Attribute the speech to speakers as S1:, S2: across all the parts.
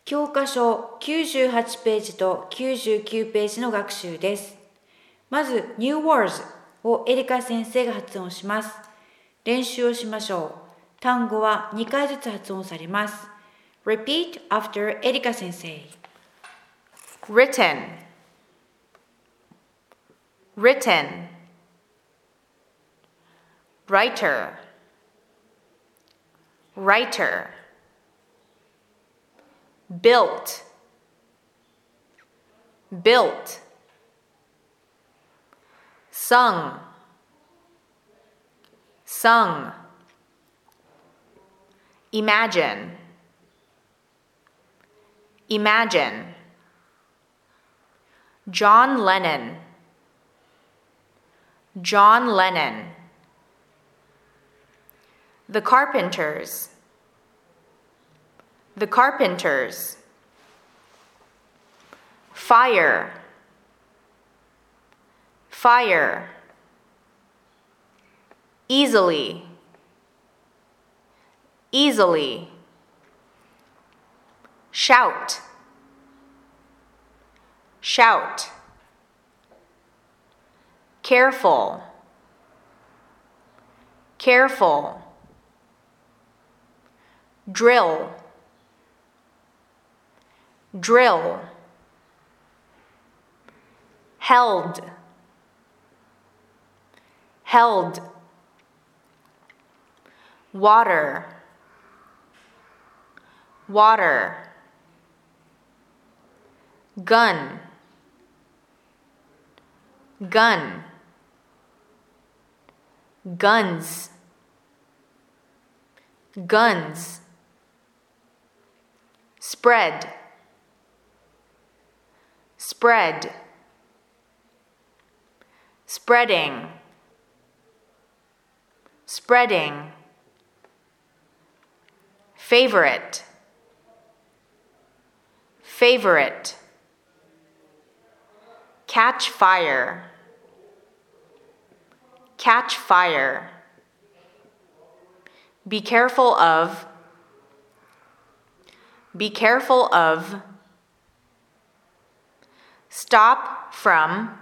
S1: 教科書98ページと99ページの学習です。まず New Words をエリカ先生が発音します。練習をしましょう。単語は2回ずつ発音されます。Repeat after エリカ先生。
S2: Written, written. Writer, writer. Built, built. Sung, sung. Imagine, imagine. John Lennon, John Lennon. The Carpenters, the Carpenters. Fire, fire. Easily, easily. Shout, shout. Careful, careful. Drill, drill. Held, held. Water, water. Gun, gun. Guns, guns. Spread, spread. Spreading, spreading. Favorite, favorite. Catch fire, catch fire. Be careful of, be careful of. Stop from,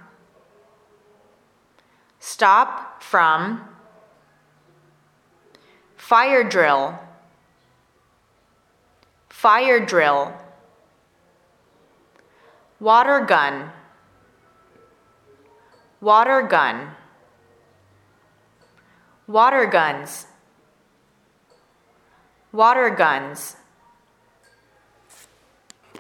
S2: stop from. Fire drill, fire drill. Water gun, water gun. Water guns, water guns.